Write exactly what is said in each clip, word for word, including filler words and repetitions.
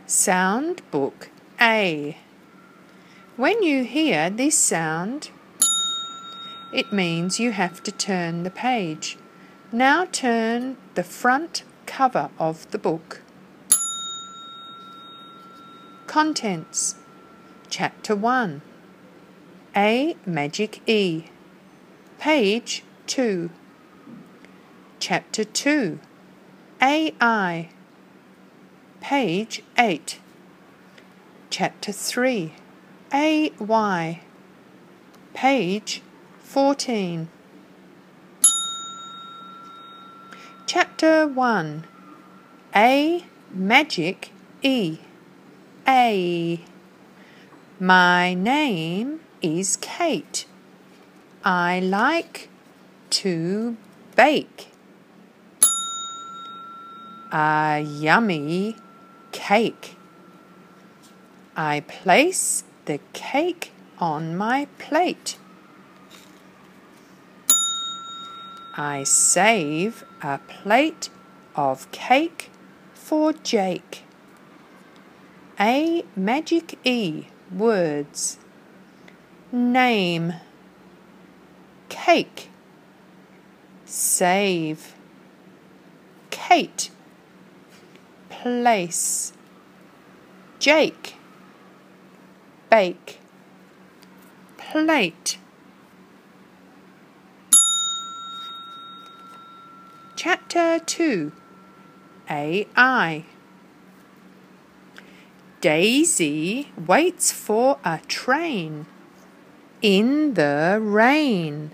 Sound Book A. When you hear this sound, it means you have to turn the page. Now turn the front cover of the book. Contents. Chapter one. A Magic E. Page two. Chapter two. A I. Page eight. Chapter three. A Y. Page fourteen. Chapter one. A Magic E. A. My name is Kate. I like to bake a yummy cake. I place the cake on my plate. I save a plate of cake for Jake. A Magic E words. Name. Cake. Save. Kate. Place. Jake. Bake. Plate. Chapter two. A I. Daisy waits for a train in the rain.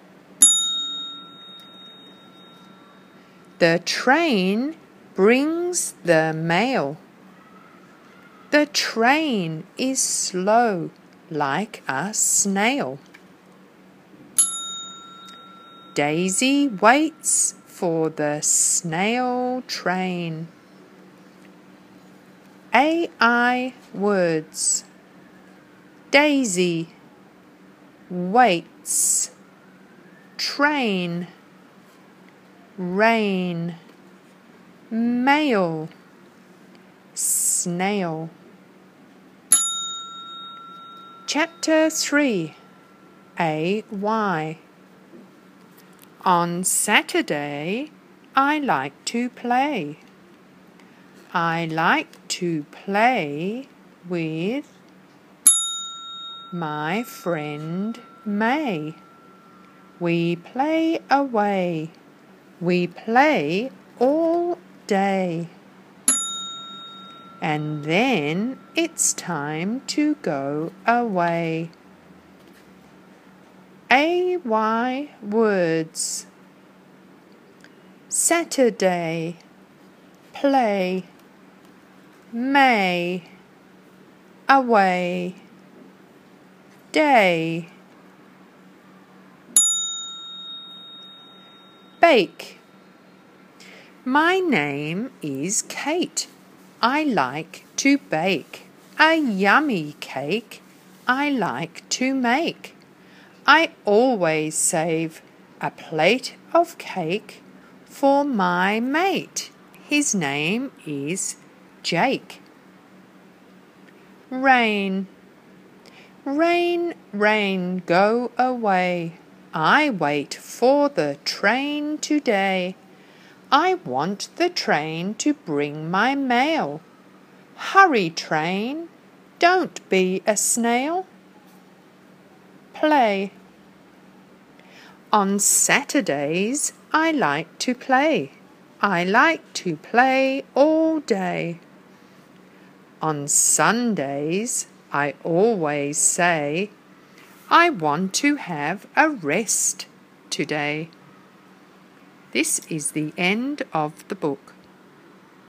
The train brings the mail. The train is slow like a snail. Daisy waits for the snail train. A I words. Daisy. Waits. Train. Rain. Mail. Snail. Chapter three. A Y. On Saturday, I like to play. I like to play with my friend May. We play away. We play all day. And then it's time to go away. A Y words. Saturday. Play. May. Away. Day. Bake. My name is Kate. I like to bake a yummy cake. I like to make. I always save a plate of cake for my mate. His name is Jake. Rain. Rain, rain, go away. I wait for the train today. I want the train to bring my mail. Hurry, train, don't be a snail. Play. On Saturdays, I like to play. I like to play all day. On Sundays, I always say, I want to have a rest today. This is the end of the book.